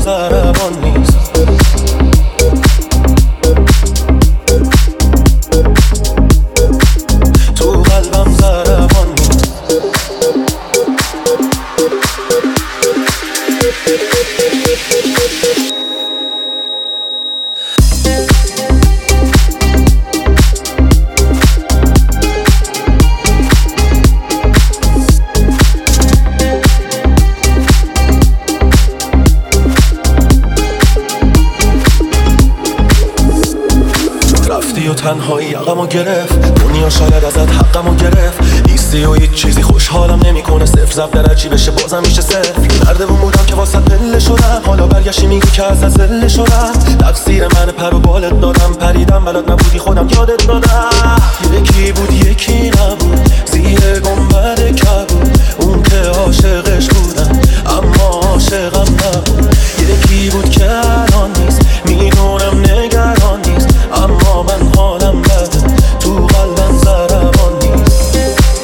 ضربان نیست. تو قلبم ضربان نیست. رفتی و تنهایی عقمو گرفت، دنیا شاید ازت حقمو گرفت. نیستی و هیچ چیزی خوشحالم نمیکنه، صفر ضرب در هرچی بشه بازم میشه صفر. نردبون بودم که واسه پله شدم، حالا برگشتی میگی که از ذله شدم. تقصیر من پر و بالت دادم، پریدم بلد نبودی خودم یادت دادم. یکی بود یکی نبود، زیر گنبد کبود. اون که عاشقش بودم اما عاشقم نبود. یکی بود که الان نیست، میدونم نگران نیست، اما من حالم بده، تو قلبم ضربان نیست.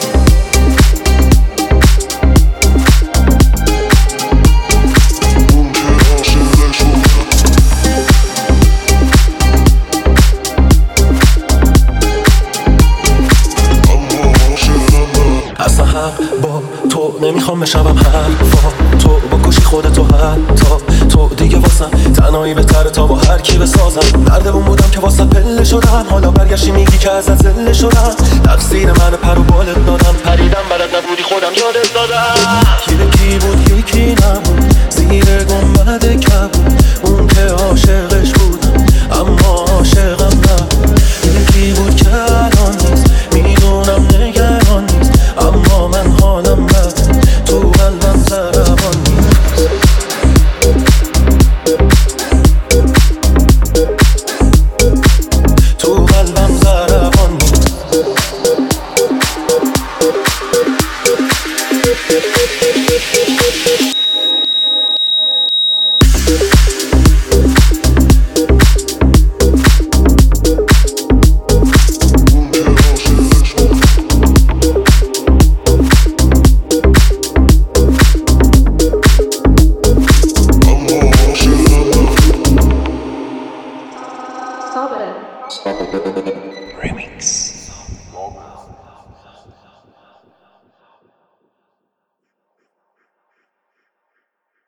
اصلا حق با تو نمیخوام بشوم، حرفا تو بکشی خودتو، حتی تو دیگه واسم تنهایی بهتره تا با هر کی بسازم. نردبون بودم که واسه پله شدم، حالا برگشتی میگی که ازت ذله شدم. تقصیر من پر و بالت دادم، پریدم بلد نبودی خودم یادت دادم. یکی بود یکی نبود، زیر گنبد کبود. اون که عاشقش بودم اما عاشقم نبود. یکی بود که الان نیست، میدونم نگران نیست، اما من حالم بده، تو قلبم ضربان نیست. تو قلبم ضربان نیست.